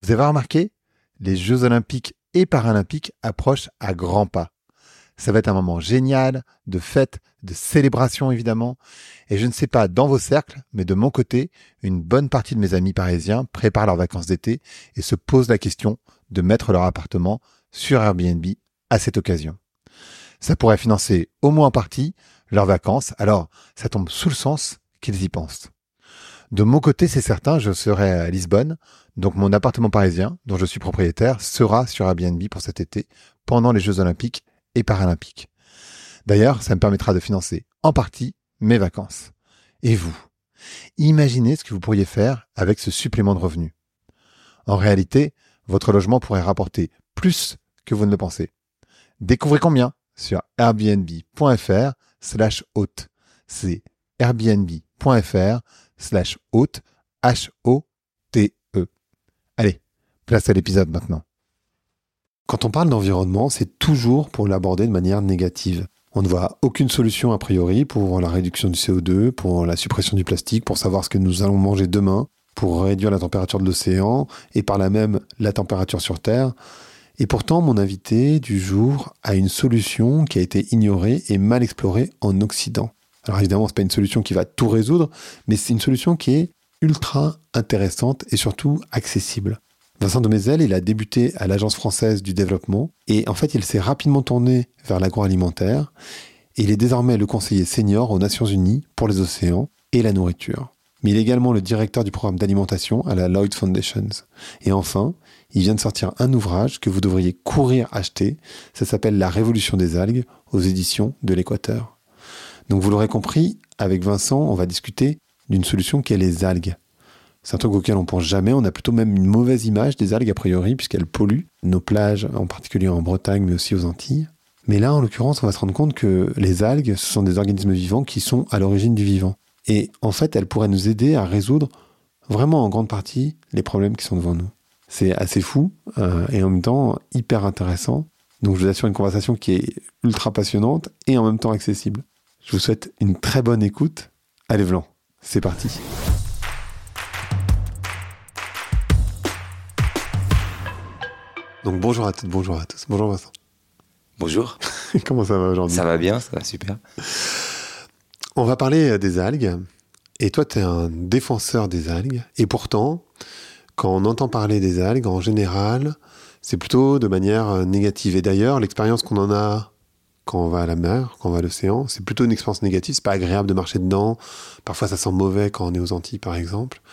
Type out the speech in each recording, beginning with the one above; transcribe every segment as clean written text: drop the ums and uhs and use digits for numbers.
Vous avez remarqué, les Jeux Olympiques et Paralympiques approchent à grands pas. Ça va être un moment génial, de fête, de célébration évidemment. Et je ne sais pas dans vos cercles, mais de mon côté, une bonne partie de mes amis parisiens préparent leurs vacances d'été et se posent la question de mettre leur appartement sur Airbnb à cette occasion. Ça pourrait financer au moins en partie leurs vacances, alors ça tombe sous le sens qu'ils y pensent. De mon côté, c'est certain, je serai à Lisbonne, donc mon appartement parisien, dont je suis propriétaire, sera sur Airbnb pour cet été, pendant les Jeux Olympiques et Paralympiques. D'ailleurs, ça me permettra de financer en partie mes vacances. Et vous, imaginez ce que vous pourriez faire avec ce supplément de revenus. En réalité, votre logement pourrait rapporter plus que vous ne le pensez. Découvrez combien sur airbnb.fr/hôte. C'est airbnb.fr/hôte, H-O-T-E. Allez, place à l'épisode maintenant. Quand on parle d'environnement, c'est toujours pour l'aborder de manière négative. On ne voit aucune solution a priori pour la réduction du CO2, pour la suppression du plastique, pour savoir ce que nous allons manger demain, pour réduire la température de l'océan et par là même la température sur Terre. Et pourtant, mon invité du jour a une solution qui a été ignorée et mal explorée en Occident. Alors évidemment, ce n'est pas une solution qui va tout résoudre, mais c'est une solution qui est ultra intéressante et surtout accessible. Vincent de Mézel, il a débuté à l'Agence française du développement et en fait, il s'est rapidement tourné vers l'agroalimentaire et il est désormais le conseiller senior aux Nations Unies pour les océans et la nourriture. Mais il est également le directeur du programme d'alimentation à la Lloyd Foundation. Et enfin, il vient de sortir un ouvrage que vous devriez courir acheter. Ça s'appelle La Révolution des algues aux éditions de l'Équateur. Donc vous l'aurez compris, avec Vincent, on va discuter d'une solution qui est les algues. C'est un truc auquel on pense jamais, on a plutôt même une mauvaise image des algues a priori, puisqu'elles polluent nos plages, en particulier en Bretagne, mais aussi aux Antilles. Mais là, en l'occurrence, on va se rendre compte que les algues, ce sont des organismes vivants qui sont à l'origine du vivant. Et en fait, elles pourraient nous aider à résoudre vraiment en grande partie les problèmes qui sont devant nous. C'est assez fou et en même temps hyper intéressant. Donc je vous assure une conversation qui est ultra passionnante et en même temps accessible. Je vous souhaite une très bonne écoute. Allez Vlan, c'est parti. Donc bonjour à toutes, bonjour à tous. Bonjour Vincent. Bonjour. Comment ça va aujourd'hui ? Ça va bien, ça va super. On va parler des algues. Et toi, tu es un défenseur des algues. Et pourtant, quand on entend parler des algues, en général, c'est plutôt de manière négative. Et d'ailleurs, l'expérience qu'on en a quand on va à la mer, quand on va à l'océan, c'est plutôt une expérience négative. C'est pas agréable de marcher dedans. Parfois, ça sent mauvais quand on est aux Antilles, par exemple.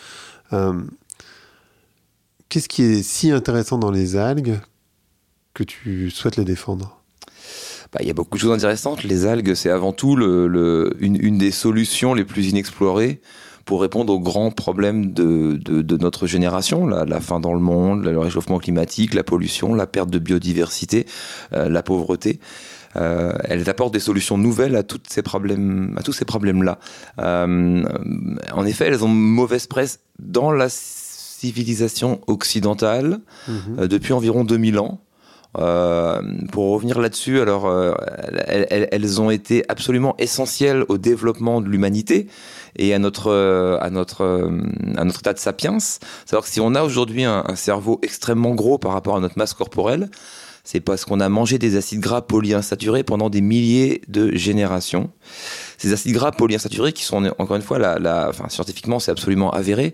Qu'est-ce qui est si intéressant dans les algues que tu souhaites les défendre ? Il y a beaucoup de choses intéressantes. Les algues, c'est avant tout une des solutions les plus inexplorées pour répondre aux grands problèmes de notre génération, la faim dans le monde, le réchauffement climatique, la pollution, la perte de biodiversité, la pauvreté. Elles apportent des solutions nouvelles à tous ces problèmes-là. En effet, elles ont mauvaise presse dans la civilisation occidentale depuis environ 2000 ans. Pour revenir là-dessus, alors elles ont été absolument essentielles au développement de l'humanité et à notre état de sapiens. C'est-à-dire que si on a aujourd'hui un cerveau extrêmement gros par rapport à notre masse corporelle, c'est parce qu'on a mangé des acides gras polyinsaturés pendant des milliers de générations. Ces acides gras polyinsaturés qui sont, encore une fois, scientifiquement, c'est absolument avéré,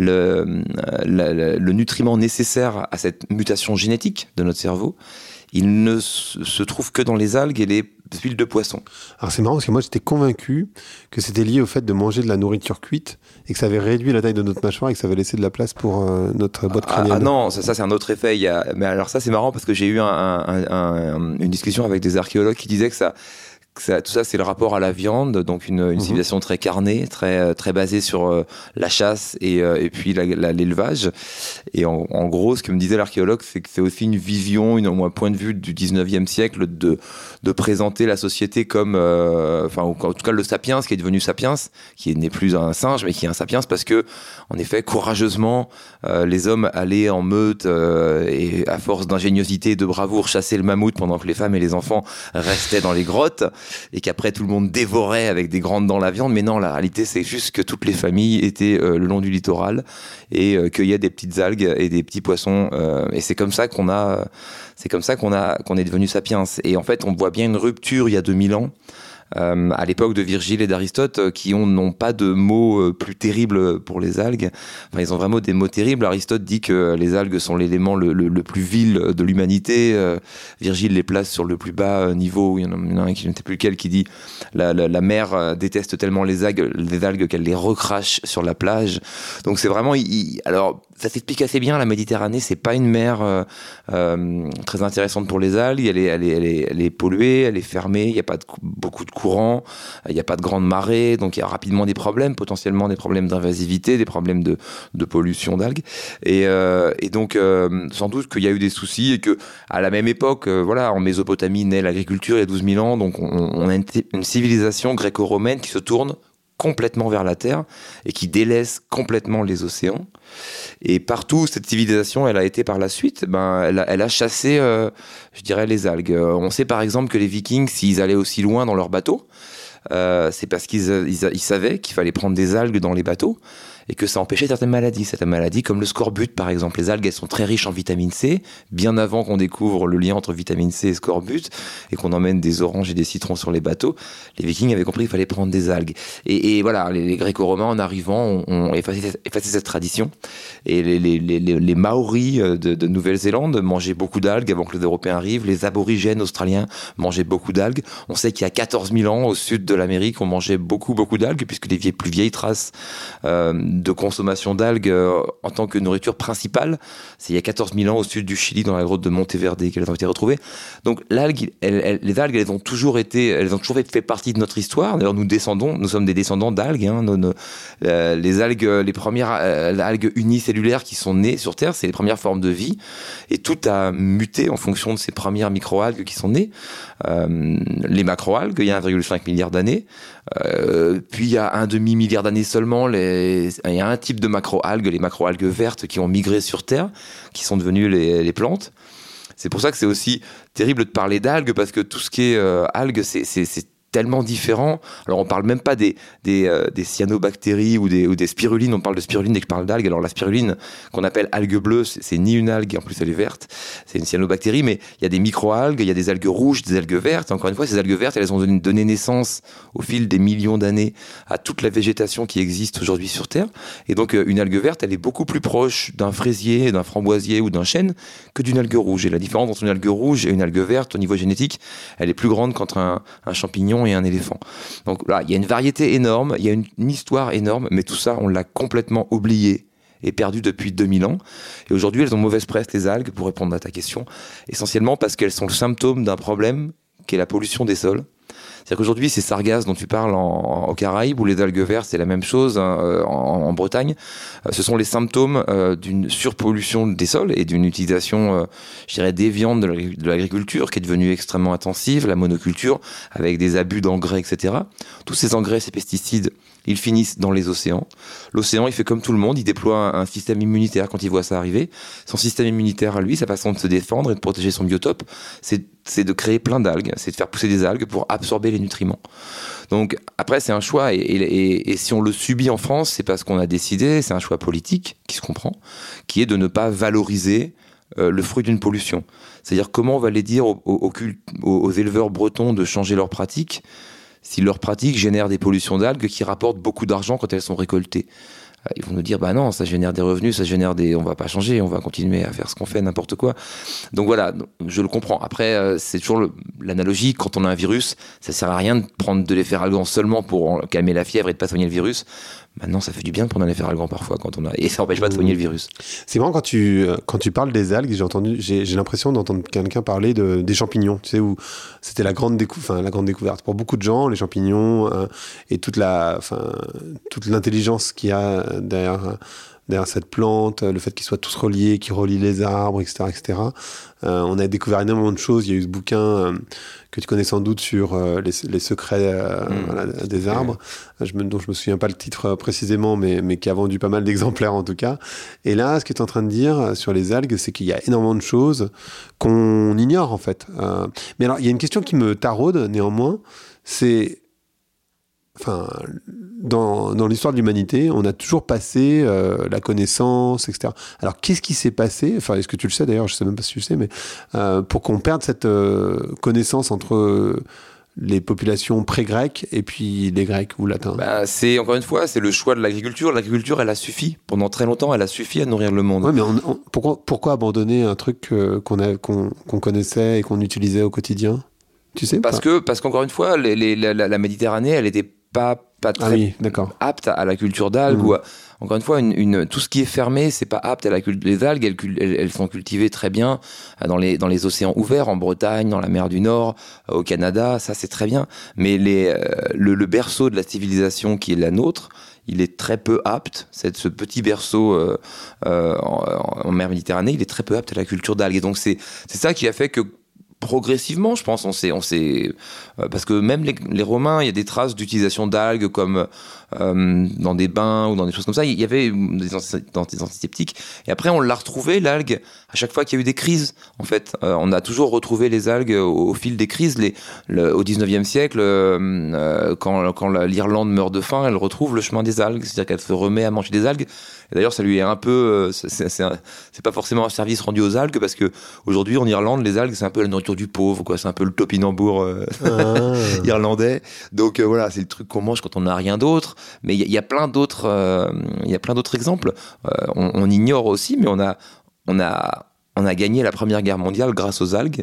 le nutriment nécessaire à cette mutation génétique de notre cerveau, il ne se trouve que dans les algues et les huiles de poisson. Alors c'est marrant parce que moi j'étais convaincu que c'était lié au fait de manger de la nourriture cuite et que ça avait réduit la taille de notre mâchoire et que ça avait laissé de la place pour notre boîte crânienne. Ah non, ça c'est un autre effet. Mais alors ça c'est marrant parce que j'ai eu une discussion avec des archéologues qui disaient que tout ça, c'est le rapport à la viande, donc une civilisation très carnée, très basée sur la chasse et puis l'élevage. Et en gros, ce que me disait l'archéologue, c'est que c'est aussi une vision, un point de vue du 19e siècle de présenter la société comme, en tout cas le sapiens, qui est devenu sapiens, qui n'est plus un singe, mais qui est un sapiens, parce que, en effet, courageusement, les hommes allaient en meute et à force d'ingéniosité et de bravoure chasser le mammouth pendant que les femmes et les enfants restaient dans les grottes. et qu'après tout le monde dévorait avec des grandes dents la viande. Mais non, la réalité, c'est juste que toutes les familles étaient le long du littoral et cueillaient des petites algues et des petits poissons. Et c'est comme ça qu'on est devenu sapiens. Et en fait, on voit bien une rupture il y a 2000 ans. À l'époque de Virgile et d'Aristote, qui n'ont pas de mots plus terribles pour les algues. Enfin, ils ont vraiment des mots terribles. Aristote dit que les algues sont l'élément le plus vil de l'humanité. Virgile les place sur le plus bas niveau. Il y en a un qui ne sais plus lequel qui dit la mer déteste tellement les algues qu'elle les recrache sur la plage. Donc c'est vraiment... Alors, ça s'explique assez bien. La Méditerranée, c'est pas une mer très intéressante pour les algues. Elle est polluée, elle est fermée. Il n'y a pas beaucoup de courant, il n'y a pas de grande marée, donc il y a rapidement des problèmes, potentiellement des problèmes d'invasivité, des problèmes de pollution d'algues. Et donc, sans doute qu'il y a eu des soucis et que à la même époque, en Mésopotamie naît l'agriculture il y a 12 000 ans, donc on a une civilisation gréco-romaine qui se tourne complètement vers la terre et qui délaisse complètement les océans. Et partout, cette civilisation, elle a été par la suite, elle a chassé, je dirais, les algues. On sait par exemple que les Vikings, s'ils allaient aussi loin dans leurs bateaux, c'est parce qu'ils savaient qu'il fallait prendre des algues dans les bateaux et que ça empêchait certaines maladies comme le scorbut par exemple. Les algues, elles sont très riches en vitamine C, bien avant qu'on découvre le lien entre vitamine C et scorbut et qu'on emmène des oranges et des citrons sur les bateaux. Les Vikings avaient compris qu'il fallait prendre des algues. Et voilà, les Gréco-Romains en arrivant ont effacé cette tradition. Et les Maoris de Nouvelle-Zélande mangeaient beaucoup d'algues avant que les Européens arrivent. Les aborigènes australiens mangeaient beaucoup d'algues. On sait qu'il y a 14 000 ans, au sud de l'Amérique, on mangeait beaucoup d'algues, puisque les plus vieilles traces de consommation d'algues en tant que nourriture principale, c'est il y a 14 000 ans au sud du Chili, dans la grotte de Monteverde, qu'elles ont été retrouvées. Donc les algues, elles ont toujours fait partie de notre histoire. D'ailleurs, nous sommes des descendants d'algues. Les algues, les premières algues unicellulaires qui sont nées sur Terre, c'est les premières formes de vie. Et tout a muté en fonction de ces premières microalgues qui sont nées. Les macroalgues, il y a 1,5 milliard d'années. Puis il y a un demi-milliard d'années seulement, il y a un type de macroalgues, les macroalgues vertes qui ont migré sur Terre, qui sont devenues les plantes. C'est pour ça que c'est aussi terrible de parler d'algues, parce que tout ce qui est algues, c'est tellement différent. Alors on parle même pas des cyanobactéries ou des spirulines, on parle de spiruline dès que je parle d'algues. Alors la spiruline qu'on appelle algue bleue, c'est ni une algue, en plus elle est verte, c'est une cyanobactérie, mais il y a des micro-algues, il y a des algues rouges, des algues vertes. Encore une fois, ces algues vertes, elles ont donné naissance au fil des millions d'années à toute la végétation qui existe aujourd'hui sur Terre. Et donc une algue verte, elle est beaucoup plus proche d'un fraisier, d'un framboisier ou d'un chêne que d'une algue rouge. Et la différence entre une algue rouge et une algue verte au niveau génétique, elle est plus grande qu'entre un champignon et un éléphant. Donc là, il y a une variété énorme, il y a une histoire énorme, mais tout ça, on l'a complètement oublié et perdu depuis 2000 ans. Et aujourd'hui, elles ont mauvaise presse, les algues, pour répondre à ta question, essentiellement parce qu'elles sont le symptôme d'un problème qui est la pollution des sols. C'est-à-dire qu'aujourd'hui, ces sargasses dont tu parles aux Caraïbes, ou les algues vertes, c'est la même chose en Bretagne, ce sont les symptômes d'une surpollution des sols et d'une utilisation, je dirais, déviante de l'agriculture qui est devenue extrêmement intensive, la monoculture, avec des abus d'engrais, etc. Tous ces engrais, ces pesticides, ils finissent dans les océans. L'océan, il fait comme tout le monde, il déploie un système immunitaire quand il voit ça arriver. Son système immunitaire à lui, sa façon de se défendre et de protéger son biotope, c'est de créer plein d'algues, c'est de faire pousser des algues pour absorber les nutriments. Donc après, c'est un choix, et si on le subit en France, c'est parce qu'on a décidé, c'est un choix politique qui se comprend, qui est de ne pas valoriser le fruit d'une pollution. C'est-à-dire comment on va les dire aux éleveurs bretons de changer leurs pratiques si leurs pratiques génèrent des pollutions d'algues qui rapportent beaucoup d'argent quand elles sont récoltées. Ils vont nous dire, bah non, ça génère des revenus, on va pas changer, on va continuer à faire ce qu'on fait, n'importe quoi. Donc voilà, je le comprends. Après, c'est toujours l'analogie, quand on a un virus, ça sert à rien de prendre de l'efferalgan seulement pour calmer la fièvre et de pas soigner le virus. Maintenant, ça fait du bien de prendre un efferalgan parfois et ça n'empêche pas de soigner le virus. C'est marrant quand tu parles des algues, j'ai l'impression d'entendre quelqu'un parler des champignons, tu sais, où c'était la grande découverte pour beaucoup de gens, les champignons et toute l'intelligence qu'il y a derrière cette plante, le fait qu'ils soient tous reliés, qu'ils relient les arbres, etc., etc. On a découvert énormément de choses. Il y a eu ce bouquin que tu connais sans doute sur les secrets des arbres, dont je me souviens pas le titre précisément, mais qui a vendu pas mal d'exemplaires en tout cas. Et là, ce que tu es en train de dire sur les algues, c'est qu'il y a énormément de choses qu'on ignore en fait. Mais alors, il y a une question qui me taraude néanmoins, c'est... Enfin, dans l'histoire de l'humanité, on a toujours passé la connaissance, etc. Alors, qu'est-ce qui s'est passé? Enfin, est-ce que tu le sais d'ailleurs? Je ne sais même pas si tu le sais, mais pour qu'on perde cette connaissance entre les populations pré-grecques et puis les Grecs ou latins. C'est encore une fois, c'est le choix de l'agriculture. L'agriculture, elle a suffi pendant très longtemps. Elle a suffi à nourrir le monde. Ouais, mais pourquoi abandonner un truc qu'on connaissait et qu'on utilisait au quotidien? Tu sais? Parce qu'encore une fois, la Méditerranée, elle était pas très apte à la culture d'algues. Ou encore une fois, tout ce qui est fermé, c'est pas apte à la culture des algues. Elles sont cultivées très bien dans les océans ouverts, en Bretagne, dans la mer du Nord, au Canada. Ça, c'est très bien. Mais le berceau de la civilisation qui est la nôtre, il est très peu apte. Ce petit berceau en mer Méditerranée, il est très peu apte à la culture d'algues. Et donc, c'est ça qui a fait que progressivement, je pense, parce que même les Romains, il y a des traces d'utilisation d'algues comme dans des bains ou dans des choses comme ça. Il y avait des antiseptiques. Et après, on l'a retrouvé, l'algue, à chaque fois qu'il y a eu des crises. En fait, on a toujours retrouvé les algues au fil des crises. Au 19e siècle, quand l'Irlande meurt de faim, elle retrouve le chemin des algues. C'est-à-dire qu'elle se remet à manger des algues. Et d'ailleurs, ça lui est un peu... c'est pas forcément un service rendu aux algues, parce que aujourd'hui en Irlande, les algues, c'est un peu la nourriture du pauvre, quoi. C'est un peu le topinambour irlandais. Donc voilà, c'est le truc qu'on mange quand on n'a rien d'autre. Mais il y a plein d'autres exemples. On ignore aussi, mais on a gagné la Première Guerre mondiale grâce aux algues.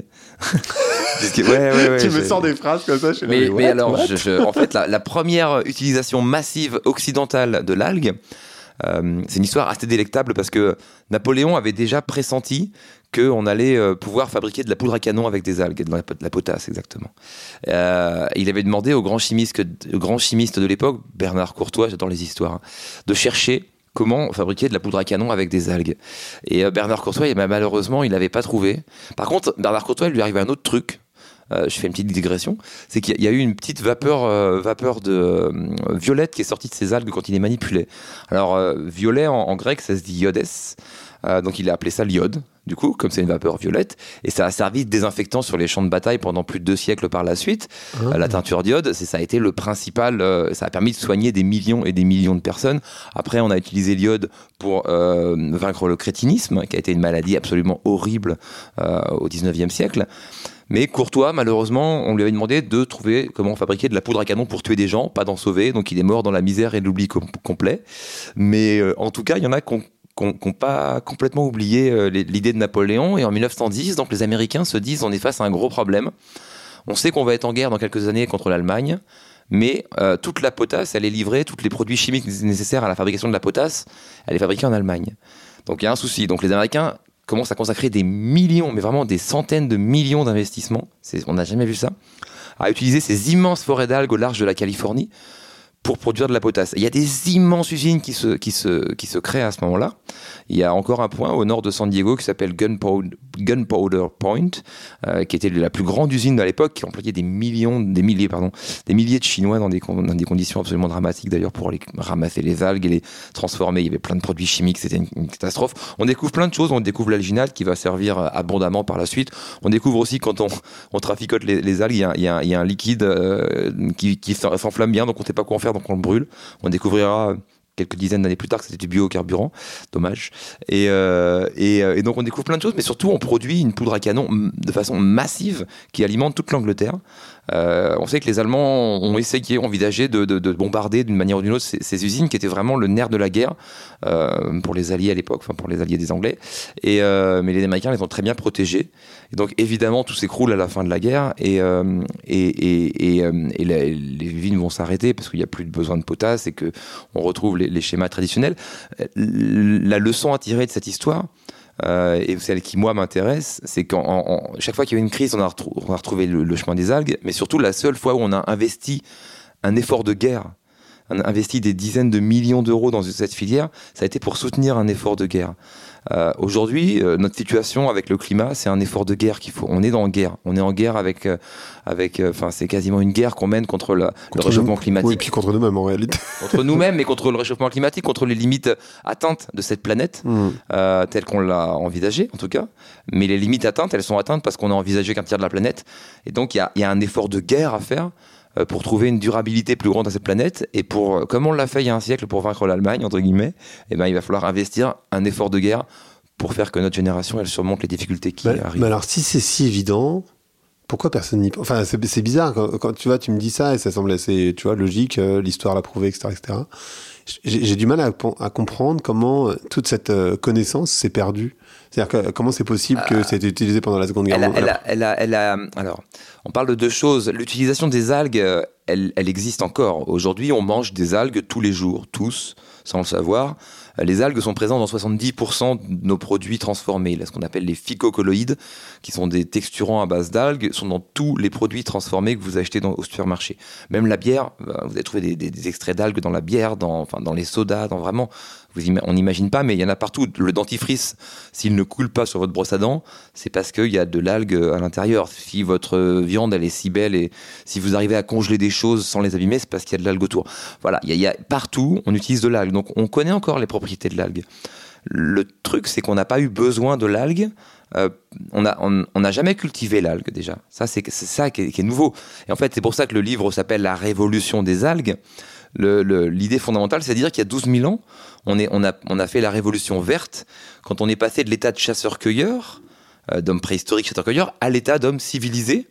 Ouais, tu me sors des phrases comme ça. Mais alors, en fait, la première utilisation massive occidentale de l'algue, c'est une histoire assez délectable, parce que Napoléon avait déjà pressenti qu'on allait pouvoir fabriquer de la poudre à canon avec des algues, de la potasse exactement. Il avait demandé au grand chimiste de l'époque, Bernard Courtois, j'adore les histoires, de chercher comment fabriquer de la poudre à canon avec des algues. Et Bernard Courtois, malheureusement, il n'avait pas trouvé. Par contre, Bernard Courtois, il lui arrivait un autre truc. Je fais une petite digression, c'est qu'il y a eu une petite vapeur de violette qui est sortie de ces algues quand il les manipulait. Alors violet en grec, ça se dit iodes, donc il a appelé ça l'iode, du coup, comme c'est une vapeur violette, et ça a servi de désinfectant sur les champs de bataille pendant plus de 2 siècles par la suite. La teinture d'iode, ça a été le principal, ça a permis de soigner des millions et des millions de personnes. Après, on a utilisé l'iode pour vaincre le crétinisme, qui a été une maladie absolument horrible au 19e siècle. Mais Courtois, malheureusement, on lui avait demandé de trouver comment fabriquer de la poudre à canon pour tuer des gens, pas d'en sauver. Donc il est mort dans la misère et l'oubli complet. Mais en tout cas, il y en a qui n'ont pas complètement oublié l'idée de Napoléon. Et en 1910, donc les Américains se disent, on est face à un gros problème. On sait qu'on va être en guerre dans quelques années contre l'Allemagne. Mais toute la potasse, elle est livrée, tous les produits chimiques nécessaires à la fabrication de la potasse, elle est fabriquée en Allemagne. Donc il y a un souci. Donc les Américains commence à consacrer des millions, mais vraiment des centaines de millions d'investissements, on n'a jamais vu ça, à utiliser ces immenses forêts d'algues au large de la Californie pour produire de la potasse. Il y a des immenses usines qui se créent à ce moment-là. Il y a encore un point au nord de San Diego qui s'appelle Gunpowder Point, qui était la plus grande usine à l'époque, qui employait des milliers de Chinois dans des conditions absolument dramatiques, d'ailleurs, pour aller ramasser les algues et les transformer. Il y avait plein de produits chimiques, c'était une catastrophe. On découvre plein de choses. On découvre l'alginate qui va servir abondamment par la suite. On découvre aussi, quand on traficote les algues, il y a un liquide qui s'enflamme bien, donc on ne sait pas quoi en faire, donc on le brûle. On découvrira quelques dizaines d'années plus tard que c'était du biocarburant, dommage. Et donc on découvre plein de choses, mais surtout on produit une poudre à canon de façon massive qui alimente toute l'Angleterre. On sait que les Allemands ont envisagé de bombarder d'une manière ou d'une autre ces usines qui étaient vraiment le nerf de la guerre pour les Alliés à l'époque, enfin pour les Alliés des Anglais. Mais les Américains les ont très bien protégés. Et donc évidemment tout s'écroule à la fin de la guerre et les usines vont s'arrêter parce qu'il n'y a plus de besoin de potasse et que on retrouve les schémas traditionnels. La leçon à tirer de cette histoire, et celle qui moi m'intéresse, c'est qu'en chaque fois qu'il y a eu une crise, on a retrouvé le chemin des algues, mais surtout la seule fois où on a investi un effort de guerre, on a investi des dizaines de millions d'euros dans cette filière, ça a été pour soutenir un effort de guerre. Aujourd'hui, notre situation avec le climat, c'est un effort de guerre qu'il faut. On est en guerre. On est en guerre avec c'est quasiment une guerre qu'on mène contre le réchauffement climatique. Oui, et puis contre nous-mêmes en réalité. Contre nous-mêmes, mais contre le réchauffement climatique, contre les limites atteintes de cette planète, telles qu'on l'a envisagée en tout cas. Mais les limites atteintes, elles sont atteintes parce qu'on a envisagé qu'un tiers de la planète. Et donc il y a un effort de guerre à faire. pour trouver une durabilité plus grande à cette planète. Et comme on l'a fait il y a un siècle pour vaincre l'Allemagne, entre guillemets, il va falloir investir un effort de guerre pour faire que notre génération, elle surmonte les difficultés qui arrivent. Mais alors, si c'est si évident, pourquoi personne n'y pense ? Enfin, c'est bizarre. Quand tu vois, tu me dis ça et ça semble assez, tu vois, logique, l'histoire l'a prouvé, etc., etc. J'ai du mal à comprendre comment toute cette connaissance s'est perdue. C'est-à-dire comment c'est possible que ça ait été utilisé pendant la Seconde Guerre mondiale ? Alors, on parle de deux choses. L'utilisation des algues, elle existe encore. Aujourd'hui, on mange des algues tous les jours, tous, sans le savoir. Les algues sont présentes dans 70% de nos produits transformés, ce qu'on appelle les phycocolloïdes, qui sont des texturants à base d'algues, sont dans tous les produits transformés que vous achetez au supermarché. Même la bière, vous allez trouver des extraits d'algues dans la bière, dans les sodas, vraiment... On n'imagine pas, mais il y en a partout. Le dentifrice, s'il ne coule pas sur votre brosse à dents, c'est parce qu'il y a de l'algue à l'intérieur. Si votre viande, elle est si belle et si vous arrivez à congeler des choses sans les abîmer, c'est parce qu'il y a de l'algue autour. Voilà, il y a partout, on utilise de l'algue. Donc, on connaît encore les propriétés de l'algue. Le truc, c'est qu'on n'a pas eu besoin de l'algue. On n'a jamais cultivé l'algue, déjà. Ça, c'est ça qui est nouveau. Et en fait, c'est pour ça que le livre s'appelle « La révolution des algues ». L'idée fondamentale, c'est de dire qu'il y a 12 000 ans, on a fait la révolution verte quand on est passé de l'état de chasseur-cueilleur, d'homme préhistorique chasseur-cueilleur, à l'état d'homme civilisé,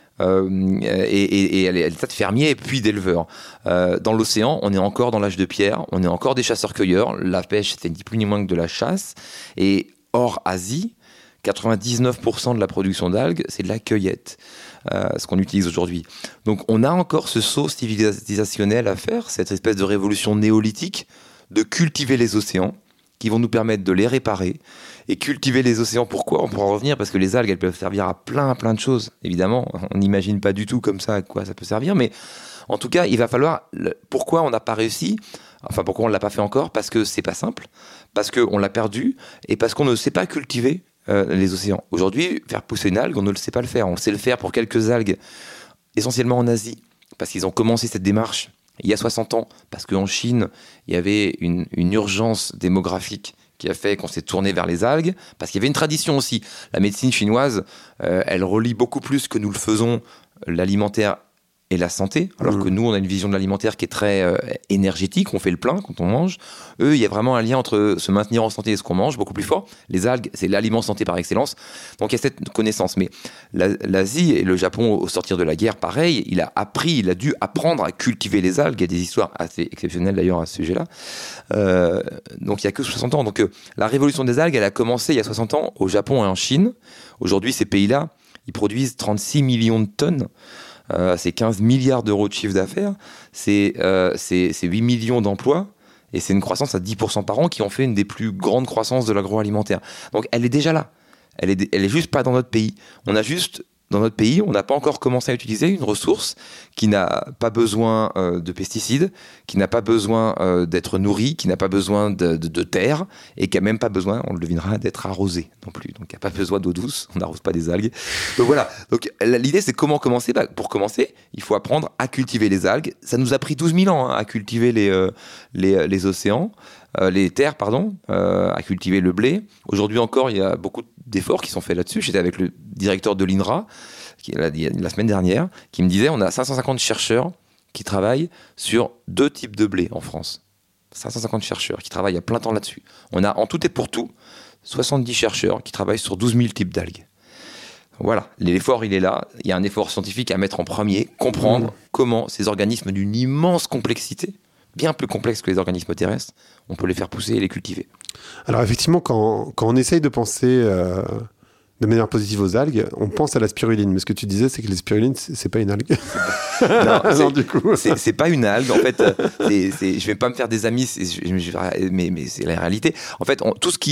et à l'état de fermier et puis d'éleveur. Dans l'océan, on est encore dans l'âge de pierre, on est encore des chasseurs-cueilleurs, la pêche, c'est ni plus ni moins que de la chasse, et hors Asie, 99% de la production d'algues, c'est de la cueillette. Ce qu'on utilise aujourd'hui. Donc on a encore ce saut civilisationnel à faire, cette espèce de révolution néolithique, de cultiver les océans, qui vont nous permettre de les réparer. Et cultiver les océans, pourquoi ? On pourra en revenir, parce que les algues, elles peuvent servir à plein de choses. Évidemment, on n'imagine pas du tout comme ça à quoi ça peut servir, mais en tout cas, il va falloir... Pourquoi on n'a pas réussi ? Enfin, pourquoi on ne l'a pas fait encore ? Parce que c'est pas simple, parce qu'on l'a perdu, et parce qu'on ne sait pas cultiver les océans. Aujourd'hui, faire pousser une algue, on ne le sait pas le faire. On sait le faire pour quelques algues, essentiellement en Asie, parce qu'ils ont commencé cette démarche il y a 60 ans, parce qu'en Chine, il y avait une urgence démographique qui a fait qu'on s'est tourné vers les algues, parce qu'il y avait une tradition aussi. La médecine chinoise, elle relie beaucoup plus que nous le faisons l'alimentaire et la santé, alors que nous, on a une vision de l'alimentaire qui est très énergétique, on fait le plein quand on mange. Eux, il y a vraiment un lien entre se maintenir en santé et ce qu'on mange, beaucoup plus fort. Les algues, c'est l'aliment santé par excellence. Donc, il y a cette connaissance. Mais l'Asie et le Japon, au sortir de la guerre, pareil, il a dû apprendre à cultiver les algues. Il y a des histoires assez exceptionnelles, d'ailleurs, à ce sujet-là. Donc, il n'y a que 60 ans. Donc, la révolution des algues, elle a commencé il y a 60 ans au Japon et en Chine. Aujourd'hui, ces pays-là, ils produisent 36 millions de tonnes. C'est 15 milliards d'euros de chiffre d'affaires, c'est 8 millions d'emplois, et c'est une croissance à 10% par an qui en fait une des plus grandes croissances de l'agroalimentaire. Donc elle est déjà là, elle est juste pas dans notre pays. Dans notre pays, on n'a pas encore commencé à utiliser une ressource qui n'a pas besoin de pesticides, qui n'a pas besoin d'être nourrie, qui n'a pas besoin de terre, et qui n'a même pas besoin, on le devinera, d'être arrosée non plus. Donc il n'y a pas besoin d'eau douce, on n'arrose pas des algues. Donc voilà, donc, l'idée c'est comment commencer ? Pour commencer, il faut apprendre à cultiver les algues. Ça nous a pris 12 000 ans à cultiver les océans. Les terres, à cultiver le blé. Aujourd'hui encore, il y a beaucoup d'efforts qui sont faits là-dessus. J'étais avec le directeur de l'INRA la semaine dernière, qui me disait on a 550 chercheurs qui travaillent sur 2 types de blé en France. 550 chercheurs qui travaillent à plein temps là-dessus. On a en tout et pour tout 70 chercheurs qui travaillent sur 12 000 types d'algues. Voilà, l'effort il est là. Il y a un effort scientifique à mettre en premier, comprendre comment ces organismes d'une immense complexité, bien plus complexes que les organismes terrestres, on peut les faire pousser et les cultiver. Alors effectivement, quand on essaye de penser de manière positive aux algues, on pense à la spiruline. Mais ce que tu disais, c'est que la spiruline, c'est pas une algue. Non, du coup. C'est pas une algue. En fait, je vais pas me faire des amis, mais c'est la réalité. En fait, tout ce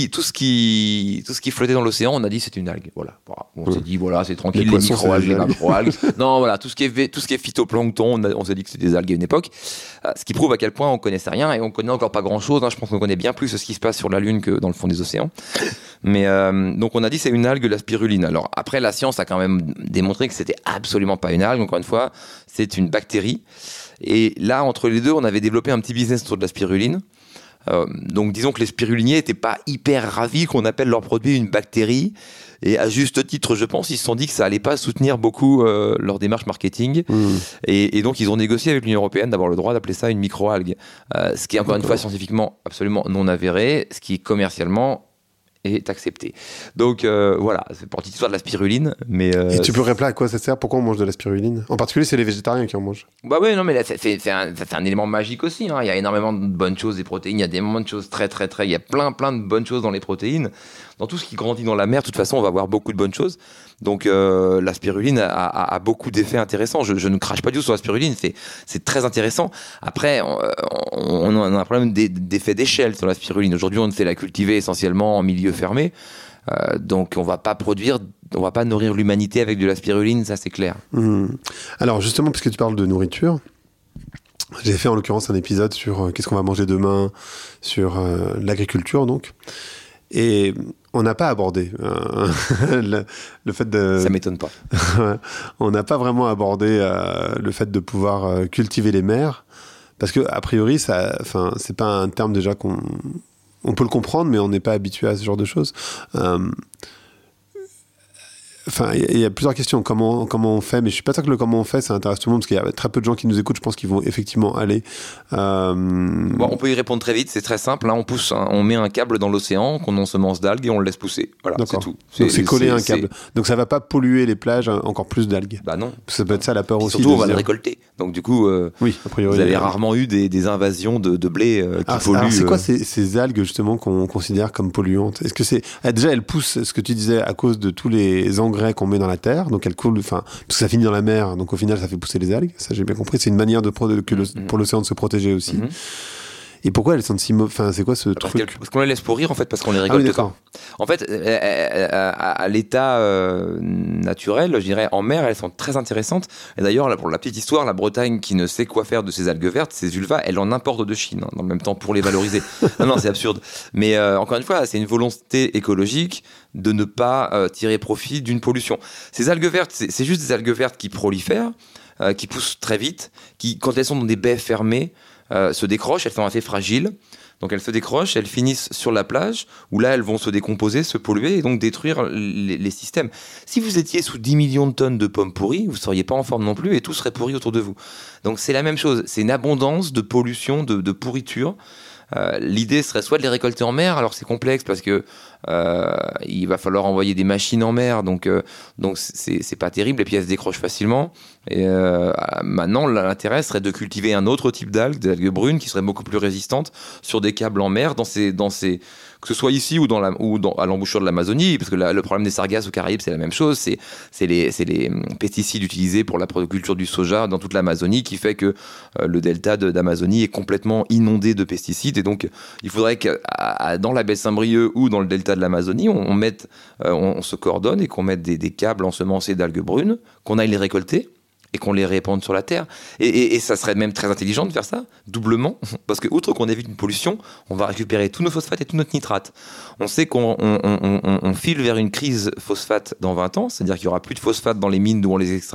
qui flottait dans l'océan, on a dit c'est une algue. Voilà. On s'est dit voilà, c'est tranquille, les micro-algues, les macro-algues. Non, voilà, tout ce qui est phytoplancton, on s'est dit que c'était des algues à une époque. Ce qui prouve à quel point on connaissait rien et on connaît encore pas grand-chose. Je pense qu'on connaît bien plus ce qui se passe sur la Lune que dans le fond des océans. Mais donc on a dit c'est une algue, la spiruline. Alors après, la science a quand même démontré que c'était absolument pas une algue. Encore une fois, c'est une bactérie. Et là, entre les deux, on avait développé un petit business autour de la spiruline. Donc disons que les spiruliniers n'étaient pas hyper ravis qu'on appelle leur produit une bactérie. Et à juste titre, je pense, ils se sont dit que ça allait pas soutenir beaucoup leur démarche marketing. Et donc, ils ont négocié avec l'Union européenne d'avoir le droit d'appeler ça une microalgue. Ce qui est encore une fois scientifiquement absolument non avéré, ce qui commercialement est accepté. Donc voilà, c'est pour l'histoire de la spiruline. Mais, et tu peux rappeler à quoi ça sert? Pourquoi on mange de la spiruline? En particulier, c'est les végétariens qui en mangent. Bah ouais, non, mais là, c'est un élément magique aussi. Hein. Il y a énormément de bonnes choses, des protéines. Il y a énormément de choses très. Il y a plein de bonnes choses dans les protéines. Dans tout ce qui grandit dans la mer, de toute façon, on va avoir beaucoup de bonnes choses. Donc la spiruline a beaucoup d'effets intéressants. Je ne crache pas du tout sur la spiruline, c'est très intéressant. Après, on a un problème d'effet d'échelle sur la spiruline. Aujourd'hui, on sait la cultiver essentiellement en milieu fermé. Donc on va pas nourrir l'humanité avec de la spiruline, ça c'est clair. Alors justement, puisque tu parles de nourriture, j'ai fait en l'occurrence un épisode sur qu'est-ce qu'on va manger demain, sur l'agriculture donc. Et on n'a pas abordé le fait de... Ça m'étonne pas. On n'a pas vraiment abordé le fait de pouvoir cultiver les mers, parce que a priori, c'est pas un terme déjà on peut le comprendre, mais on n'est pas habitué à ce genre de choses. Enfin, il y a plusieurs questions. Comment on fait? Mais je suis pas sûr que le comment on fait, ça intéresse tout le monde, parce qu'il y a très peu de gens qui nous écoutent. Je pense qu'ils vont effectivement aller. Bon, on peut y répondre très vite. C'est très simple. Hein. On met un câble dans l'océan, qu'on ensemence d'algues et on le laisse pousser. Voilà, c'est tout. Donc c'est coller un câble. Donc ça va pas polluer les plages encore plus d'algues. Bah non. Ça peut être ça la peur et aussi. Surtout, on va le récolter. Donc du coup, oui, a priori, vous avez rarement eu des invasions de blé qui polluent. Alors c'est quoi ces algues justement qu'on considère comme polluantes? Est-ce que c'est déjà elles poussent, ce que tu disais, à cause de tous les engrais qu'on met dans la terre, donc elles coulent, parce que ça finit dans la mer, donc au final ça fait pousser les algues. Ça j'ai bien compris. C'est une manière pour l'océan de se protéger aussi. Et pourquoi elles sont si c'est quoi ce truc? Parce qu'on les laisse pourrir en fait, parce qu'on les récolte pas. En fait, à l'état naturel, je dirais, en mer, elles sont très intéressantes. Et d'ailleurs, pour la petite histoire, la Bretagne qui ne sait quoi faire de ces algues vertes, ces ulvas, elle en importe de Chine, dans le même temps pour les valoriser. non, c'est absurde. Mais encore une fois, c'est une volonté écologique de ne pas tirer profit d'une pollution. Ces algues vertes, c'est juste des algues vertes qui prolifèrent, qui poussent très vite, qui, quand elles sont dans des baies fermées, se décrochent, elles sont assez fragiles, donc elles se décrochent, elles finissent sur la plage, où là elles vont se décomposer, se polluer et donc détruire les systèmes. Si vous étiez sous 10 millions de tonnes de pommes pourries, vous ne seriez pas en forme non plus et tout serait pourri autour de vous. Donc c'est la même chose, c'est une abondance de pollution, de pourriture. L'idée serait soit de les récolter en mer, alors c'est complexe parce que il va falloir envoyer des machines en mer, donc c'est pas terrible et puis elles se décrochent facilement. Et maintenant l'intérêt serait de cultiver un autre type d'algues, des algues brunes qui seraient beaucoup plus résistantes sur des câbles en mer, que ce soit ici ou à l'embouchure de l'Amazonie, parce que le problème des sargasses aux Caraïbes c'est la même chose, c'est les pesticides utilisés pour la culture du soja dans toute l'Amazonie qui fait que le delta d'Amazonie est complètement inondé de pesticides, et donc il faudrait que dans la baie Saint-Brieuc ou dans le delta de l'Amazonie on se coordonne et qu'on mette des câbles ensemencés d'algues brunes, qu'on aille les récolter et qu'on les répande sur la terre. Et ça serait même très intelligent de faire ça, doublement, parce que outre qu'on évite une pollution, on va récupérer tous nos phosphates et tout notre nitrate. On sait qu'on file vers une crise phosphate dans 20 ans, c'est-à-dire qu'il n'y aura plus de phosphate dans les mines d'où on les extrait